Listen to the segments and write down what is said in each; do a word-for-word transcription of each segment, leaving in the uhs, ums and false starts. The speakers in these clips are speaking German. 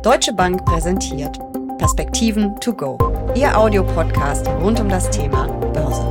Deutsche Bank präsentiert Perspektiven to go, Ihr Audiopodcast rund um das Thema Börse.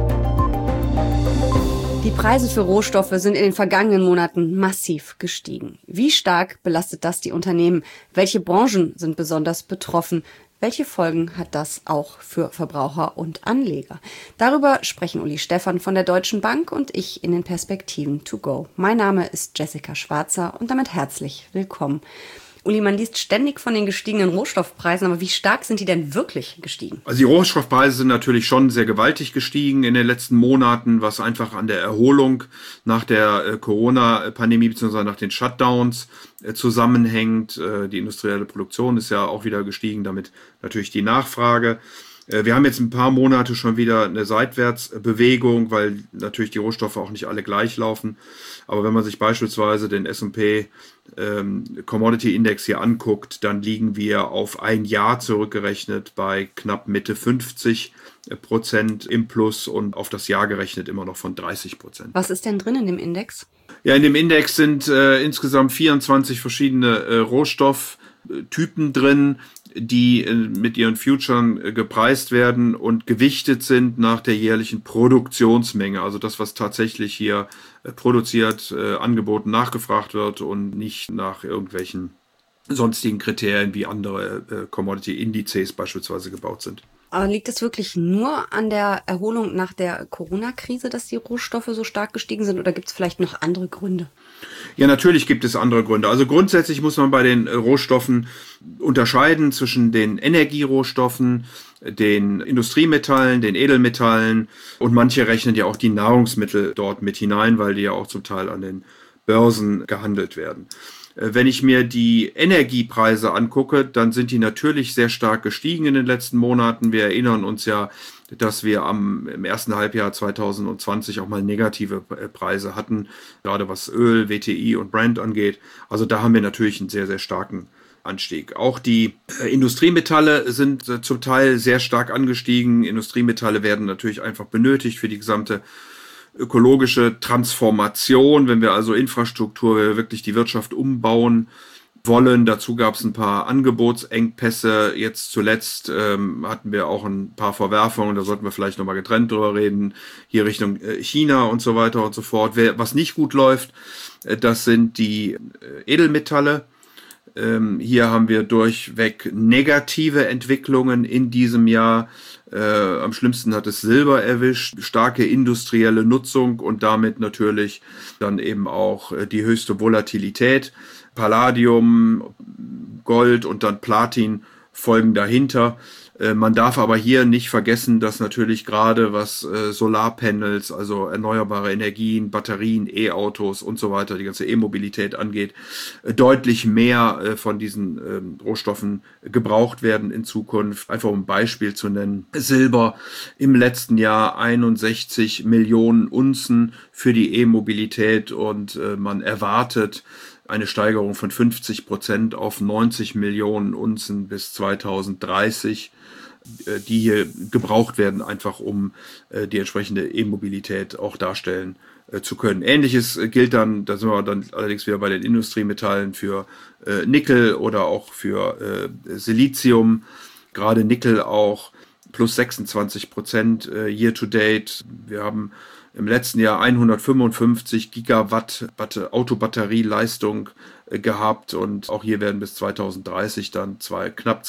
Die Preise für Rohstoffe sind in den vergangenen Monaten massiv gestiegen. Wie stark belastet das die Unternehmen? Welche Branchen sind besonders betroffen? Welche Folgen hat das auch für Verbraucher und Anleger? Darüber sprechen Uli Stephan von der Deutschen Bank und ich in den Perspektiven to go. Mein Name ist Jessica Schwarzer und damit herzlich willkommen. Uli, man liest ständig von den gestiegenen Rohstoffpreisen, aber wie stark sind die denn wirklich gestiegen? Also die Rohstoffpreise sind natürlich schon sehr gewaltig gestiegen in den letzten Monaten, was einfach an der Erholung nach der äh, Corona-Pandemie bzw. nach den Shutdowns äh, zusammenhängt. Äh, die industrielle Produktion ist ja auch wieder gestiegen, damit natürlich die Nachfrage. Äh, wir haben jetzt ein paar Monate schon wieder eine Seitwärtsbewegung, weil natürlich die Rohstoffe auch nicht alle gleich laufen. Aber wenn man sich beispielsweise den S und P ähm, Commodity Index hier anguckt, dann liegen wir auf ein Jahr zurückgerechnet bei knapp Mitte fünfzig Prozent im Plus und auf das Jahr gerechnet immer noch von dreißig Prozent. Was ist denn drin in dem Index? Ja, in dem Index sind äh, insgesamt vierundzwanzig verschiedene äh, Rohstofftypen drin, die äh, mit ihren Futuren äh, gepreist werden und gewichtet sind nach der jährlichen Produktionsmenge. Also das, was tatsächlich hier äh, produziert, äh, angeboten, nachgefragt wird und nicht nach irgendwelchen sonstigen Kriterien wie andere äh, Commodity-Indizes beispielsweise gebaut sind. Aber liegt es wirklich nur an der Erholung nach der Corona-Krise, dass die Rohstoffe so stark gestiegen sind, oder gibt es vielleicht noch andere Gründe? Ja, natürlich gibt es andere Gründe. Also grundsätzlich muss man bei den Rohstoffen unterscheiden zwischen den Energierohstoffen, den Industriemetallen, den Edelmetallen, und manche rechnen ja auch die Nahrungsmittel dort mit hinein, weil die ja auch zum Teil an den Börsen gehandelt werden. Wenn ich mir die Energiepreise angucke, dann sind die natürlich sehr stark gestiegen in den letzten Monaten. Wir erinnern uns ja, dass wir am, im ersten Halbjahr zwanzig zwanzig auch mal negative Preise hatten, gerade was Öl, W T I und Brent angeht. Also da haben wir natürlich einen sehr, sehr starken Anstieg. Auch die äh, Industriemetalle sind äh, zum Teil sehr stark angestiegen. Industriemetalle werden natürlich einfach benötigt für die gesamte ökologische Transformation, wenn wir also Infrastruktur, wenn wir wirklich die Wirtschaft umbauen wollen. Dazu gab es ein paar Angebotsengpässe. Jetzt zuletzt ähm, hatten wir auch ein paar Verwerfungen, da sollten wir vielleicht nochmal getrennt drüber reden, hier Richtung äh, China und so weiter und so fort. Wer, was nicht gut läuft, äh, das sind die äh, Edelmetalle. Ähm, hier haben wir durchweg negative Entwicklungen in diesem Jahr. Äh, am schlimmsten hat es Silber erwischt, starke industrielle Nutzung und damit natürlich dann eben auch äh, die höchste Volatilität. Palladium, Gold und dann Platin folgen dahinter. Äh, man darf aber hier nicht vergessen, dass natürlich gerade was äh, Solarpanels, also erneuerbare Energien, Batterien, E-Autos und so weiter, die ganze E-Mobilität angeht, äh, deutlich mehr äh, von diesen äh, Rohstoffen gebraucht werden in Zukunft. Einfach um ein Beispiel zu nennen. Silber im letzten Jahr einundsechzig Millionen Unzen für die E-Mobilität und äh, man erwartet eine Steigerung von fünfzig Prozent auf neunzig Millionen Unzen bis zweitausenddreißig, die hier gebraucht werden, einfach um die entsprechende E-Mobilität auch darstellen zu können. Ähnliches gilt dann, da sind wir dann allerdings wieder bei den Industriemetallen, für Nickel oder auch für Silizium. Gerade Nickel auch plus sechsundzwanzig Prozent year to date. Wir haben im letzten Jahr hundertfünfundfünfzig Gigawatt Autobatterieleistung äh, gehabt und auch hier werden bis zweitausenddreißig dann zwei, knapp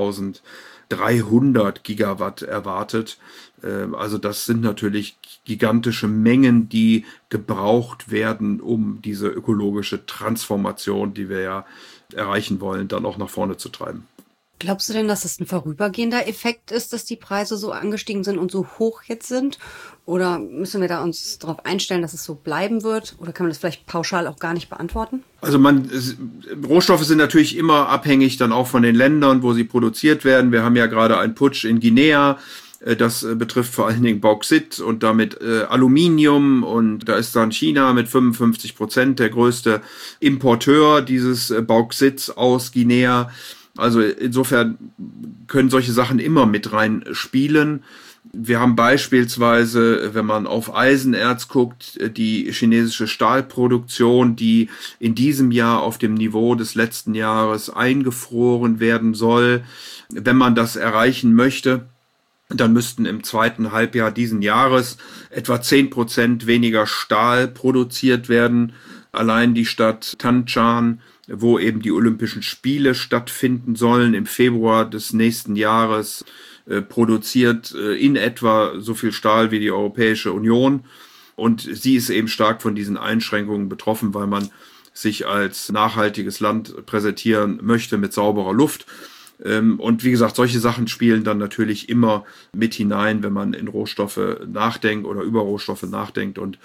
zweitausenddreihundert Gigawatt erwartet. Äh, also das sind natürlich gigantische Mengen, die gebraucht werden, um diese ökologische Transformation, die wir ja erreichen wollen, dann auch nach vorne zu treiben. Glaubst du denn, dass es ein vorübergehender Effekt ist, dass die Preise so angestiegen sind und so hoch jetzt sind? Oder müssen wir da uns darauf einstellen, dass es so bleiben wird? Oder kann man das vielleicht pauschal auch gar nicht beantworten? Also man, Rohstoffe sind natürlich immer abhängig dann auch von den Ländern, wo sie produziert werden. Wir haben ja gerade einen Putsch in Guinea. Das betrifft vor allen Dingen Bauxit und damit äh, Aluminium, und da ist dann China mit fünfundfünfzig Prozent der größte Importeur dieses äh, Bauxits aus Guinea. Also insofern können solche Sachen immer mit rein spielen. Wir haben beispielsweise, wenn man auf Eisenerz guckt, die chinesische Stahlproduktion, die in diesem Jahr auf dem Niveau des letzten Jahres eingefroren werden soll. Wenn man das erreichen möchte, dann müssten im zweiten Halbjahr diesen Jahres etwa zehn Prozent weniger Stahl produziert werden. Allein die Stadt Tanshan, wo eben die Olympischen Spiele stattfinden sollen, im Februar des nächsten Jahres, äh, produziert äh, in etwa so viel Stahl wie die Europäische Union. Und sie ist eben stark von diesen Einschränkungen betroffen, weil man sich als nachhaltiges Land präsentieren möchte mit sauberer Luft. Und wie gesagt, solche Sachen spielen dann natürlich immer mit hinein, wenn man in Rohstoffe nachdenkt oder über Rohstoffe nachdenkt. Und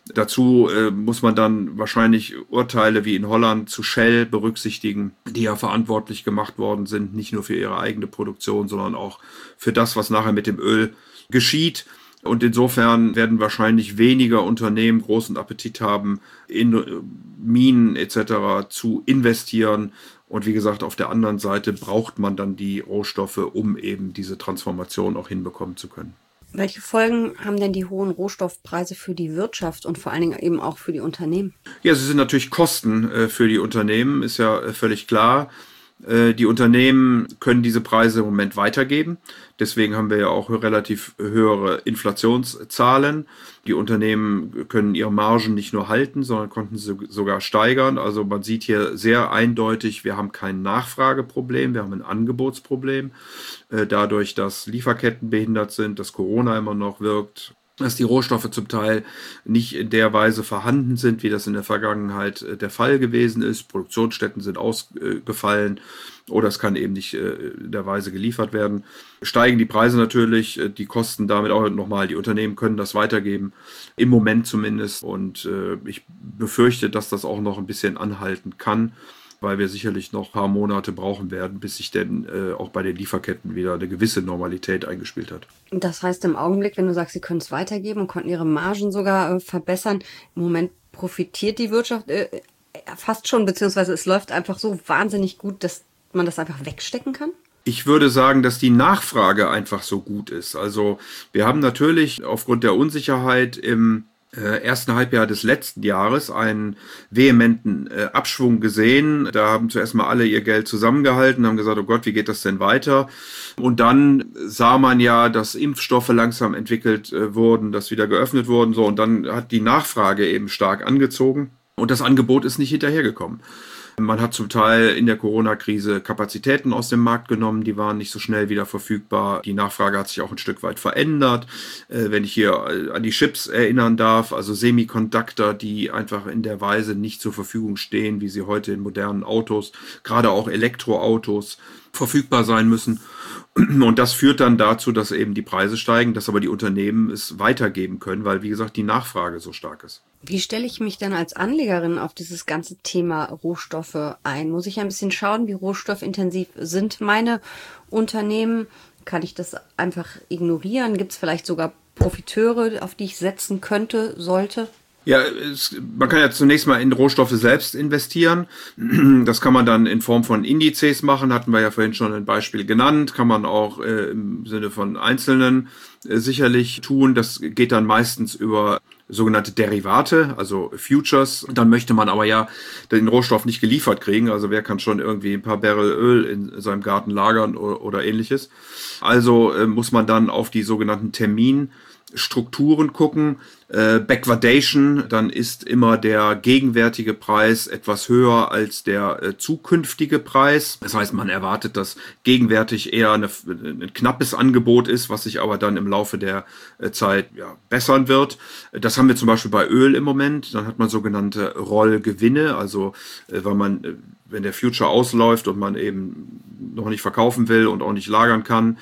dazu äh, muss man dann wahrscheinlich Urteile wie in Holland zu Shell berücksichtigen, die ja verantwortlich gemacht worden sind, nicht nur für ihre eigene Produktion, sondern auch für das, was nachher mit dem Öl geschieht. Und insofern werden wahrscheinlich weniger Unternehmen großen Appetit haben, in Minen et cetera zu investieren. Und wie gesagt, auf der anderen Seite braucht man dann die Rohstoffe, um eben diese Transformation auch hinbekommen zu können. Welche Folgen haben denn die hohen Rohstoffpreise für die Wirtschaft und vor allen Dingen eben auch für die Unternehmen? Ja, es sind natürlich Kosten äh, für die Unternehmen, ist ja äh, völlig klar. Die Unternehmen können diese Preise im Moment weitergeben. Deswegen haben wir ja auch relativ höhere Inflationszahlen. Die Unternehmen können ihre Margen nicht nur halten, sondern konnten sie sogar steigern. Also man sieht hier sehr eindeutig, wir haben kein Nachfrageproblem, wir haben ein Angebotsproblem. Dadurch, dass Lieferketten behindert sind, dass Corona immer noch wirkt, dass die Rohstoffe zum Teil nicht in der Weise vorhanden sind, wie das in der Vergangenheit der Fall gewesen ist. Produktionsstätten sind ausgefallen oder es kann eben nicht in der Weise geliefert werden. Steigen die Preise natürlich, die Kosten damit auch nochmal. Die Unternehmen können das weitergeben, im Moment zumindest. Und ich befürchte, dass das auch noch ein bisschen anhalten kann, weil wir sicherlich noch ein paar Monate brauchen werden, bis sich denn äh, auch bei den Lieferketten wieder eine gewisse Normalität eingespielt hat. Das heißt im Augenblick, wenn du sagst, sie können es weitergeben und konnten ihre Margen sogar äh, verbessern, im Moment profitiert die Wirtschaft äh, fast schon, beziehungsweise es läuft einfach so wahnsinnig gut, dass man das einfach wegstecken kann? Ich würde sagen, dass die Nachfrage einfach so gut ist. Also wir haben natürlich aufgrund der Unsicherheit im Äh, ersten Halbjahr des letzten Jahres einen vehementen äh, Abschwung gesehen. Da haben zuerst mal alle ihr Geld zusammengehalten, haben gesagt, oh Gott, wie geht das denn weiter? Und dann sah man ja, dass Impfstoffe langsam entwickelt äh, wurden, dass wieder geöffnet wurden, so. Und dann hat die Nachfrage eben stark angezogen und das Angebot ist nicht hinterhergekommen. Man hat zum Teil in der Corona-Krise Kapazitäten aus dem Markt genommen, die waren nicht so schnell wieder verfügbar. Die Nachfrage hat sich auch ein Stück weit verändert. Äh, wenn ich hier an die Chips erinnern darf, also Semiconductor, die einfach in der Weise nicht zur Verfügung stehen, wie sie heute in modernen Autos, gerade auch Elektroautos, verfügbar sein müssen. Und das führt dann dazu, dass eben die Preise steigen, dass aber die Unternehmen es weitergeben können, weil, wie gesagt, die Nachfrage so stark ist. Wie stelle ich mich dann als Anlegerin auf dieses ganze Thema Rohstoffe ein? Muss ich ein bisschen schauen, wie rohstoffintensiv sind meine Unternehmen? Kann ich das einfach ignorieren? Gibt es vielleicht sogar Profiteure, auf die ich setzen könnte, sollte? Ja, es, man kann ja zunächst mal in Rohstoffe selbst investieren. Das kann man dann in Form von Indizes machen, hatten wir ja vorhin schon ein Beispiel genannt. Kann man auch äh, im Sinne von Einzelnen äh, sicherlich tun. Das geht dann meistens über sogenannte Derivate, also Futures. Dann möchte man aber ja den Rohstoff nicht geliefert kriegen. Also wer kann schon irgendwie ein paar Barrel Öl in seinem Garten lagern oder, oder ähnliches. Also äh, muss man dann auf die sogenannten Termin Strukturen gucken, äh, Backwardation, dann ist immer der gegenwärtige Preis etwas höher als der äh, zukünftige Preis. Das heißt, man erwartet, dass gegenwärtig eher eine, ein knappes Angebot ist, was sich aber dann im Laufe der äh, Zeit ja, bessern wird. Das haben wir zum Beispiel bei Öl im Moment. Dann hat man sogenannte Rollgewinne, also äh, weil man, äh, wenn der Future ausläuft und man eben noch nicht verkaufen will und auch nicht lagern kann,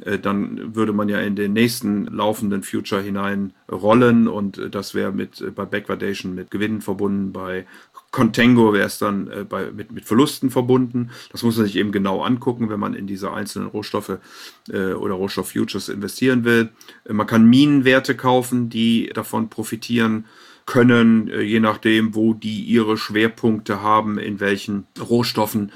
dann würde man ja in den nächsten laufenden Future hinein rollen und das wäre mit bei Backwardation mit Gewinnen verbunden, bei Contango wäre es dann äh, bei, mit, mit Verlusten verbunden. Das muss man sich eben genau angucken, wenn man in diese einzelnen Rohstoffe äh, oder Rohstofffutures investieren will. Äh, man kann Minenwerte kaufen, die davon profitieren können, äh, je nachdem, wo die ihre Schwerpunkte haben, in welchen Rohstoffen.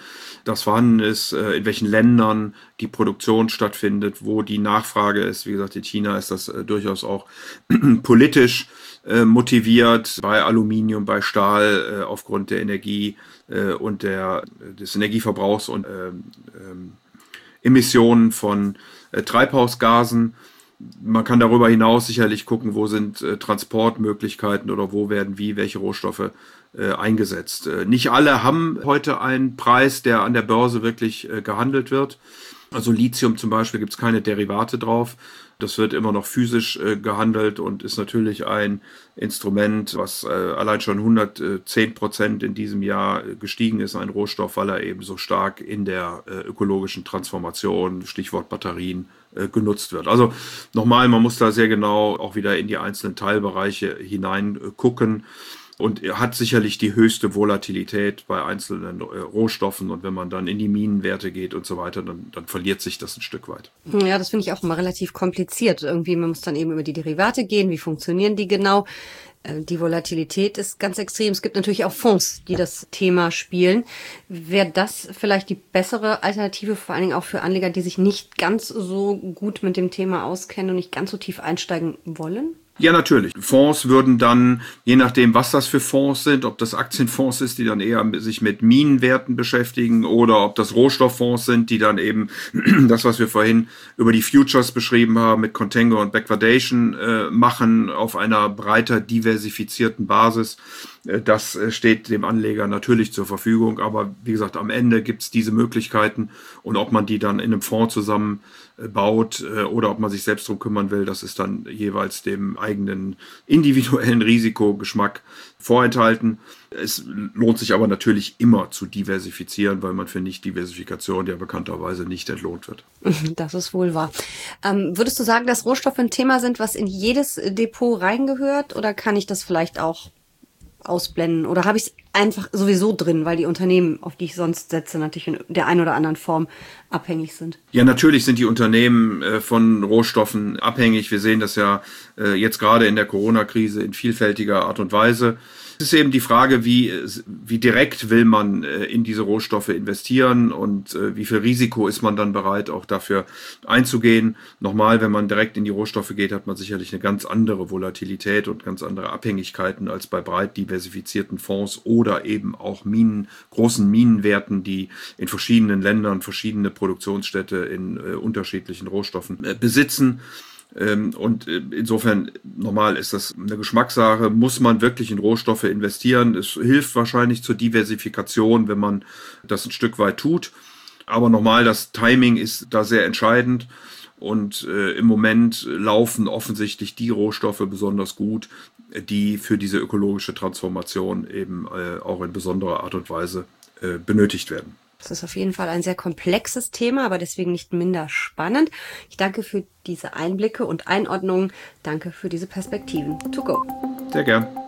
das vorhanden ist, in welchen Ländern die Produktion stattfindet, wo die Nachfrage ist. Wie gesagt, in China ist das durchaus auch politisch motiviert, bei Aluminium, bei Stahl, aufgrund der Energie und der, des Energieverbrauchs und äh, äh, Emissionen von äh, Treibhausgasen. Man kann darüber hinaus sicherlich gucken, wo sind äh, Transportmöglichkeiten oder wo werden wie welche Rohstoffe äh, eingesetzt. Äh, nicht alle haben heute einen Preis, der an der Börse wirklich äh, gehandelt wird. Also Lithium zum Beispiel gibt es keine Derivate drauf. Das wird immer noch physisch äh, gehandelt und ist natürlich ein Instrument, was äh, allein schon hundertzehn Prozent in diesem Jahr äh, gestiegen ist, ein Rohstoff, weil er eben so stark in der äh, ökologischen Transformation, Stichwort Batterien, äh, genutzt wird. Also nochmal, man muss da sehr genau auch wieder in die einzelnen Teilbereiche hinein äh, gucken. Und er hat sicherlich die höchste Volatilität bei einzelnen äh, Rohstoffen. Und wenn man dann in die Minenwerte geht und so weiter, dann, dann verliert sich das ein Stück weit. Ja, das finde ich auch immer relativ kompliziert. Irgendwie, man muss dann eben über die Derivate gehen. Wie funktionieren die genau? Äh, die Volatilität ist ganz extrem. Es gibt natürlich auch Fonds, die das Thema spielen. Wäre das vielleicht die bessere Alternative, vor allen Dingen auch für Anleger, die sich nicht ganz so gut mit dem Thema auskennen und nicht ganz so tief einsteigen wollen? Ja, natürlich. Fonds würden dann, je nachdem, was das für Fonds sind, ob das Aktienfonds ist, die dann eher sich mit Minenwerten beschäftigen oder ob das Rohstofffonds sind, die dann eben das, was wir vorhin über die Futures beschrieben haben, mit Contango und Backwardation äh, machen auf einer breiter diversifizierten Basis. Äh, das äh, steht dem Anleger natürlich zur Verfügung. Aber wie gesagt, am Ende gibt es diese Möglichkeiten und ob man die dann in einem Fonds zusammen baut oder ob man sich selbst drum kümmern will, das ist dann jeweils dem eigenen individuellen Risikogeschmack vorenthalten. Es lohnt sich aber natürlich immer zu diversifizieren, weil man für Nicht-Diversifikation ja bekannterweise nicht entlohnt wird. Das ist wohl wahr. Ähm, würdest du sagen, dass Rohstoffe ein Thema sind, was in jedes Depot reingehört, oder kann ich das vielleicht auch ausblenden? Oder habe ich es einfach sowieso drin, weil die Unternehmen, auf die ich sonst setze, natürlich in der einen oder anderen Form abhängig sind? Ja, natürlich sind die Unternehmen äh, von Rohstoffen abhängig. Wir sehen das ja äh, jetzt gerade in der Corona-Krise in vielfältiger Art und Weise. Es ist eben die Frage, wie, wie direkt will man äh, in diese Rohstoffe investieren und äh, wie viel Risiko ist man dann bereit, auch dafür einzugehen. Nochmal, wenn man direkt in die Rohstoffe geht, hat man sicherlich eine ganz andere Volatilität und ganz andere Abhängigkeiten als bei breit diversifizierten Fonds oder eben auch Minen, großen Minenwerten, die in verschiedenen Ländern verschiedene Produktionsstätte in äh, unterschiedlichen Rohstoffen äh, besitzen. Und insofern, normal ist das eine Geschmackssache, muss man wirklich in Rohstoffe investieren. Es hilft wahrscheinlich zur Diversifikation, wenn man das ein Stück weit tut. Aber nochmal, das Timing ist da sehr entscheidend. Und äh, im Moment laufen offensichtlich die Rohstoffe besonders gut, die für diese ökologische Transformation eben äh, auch in besonderer Art und Weise äh, benötigt werden. Das ist auf jeden Fall ein sehr komplexes Thema, aber deswegen nicht minder spannend. Ich danke für diese Einblicke und Einordnungen. Danke für diese Perspektiven. To go. Sehr gern.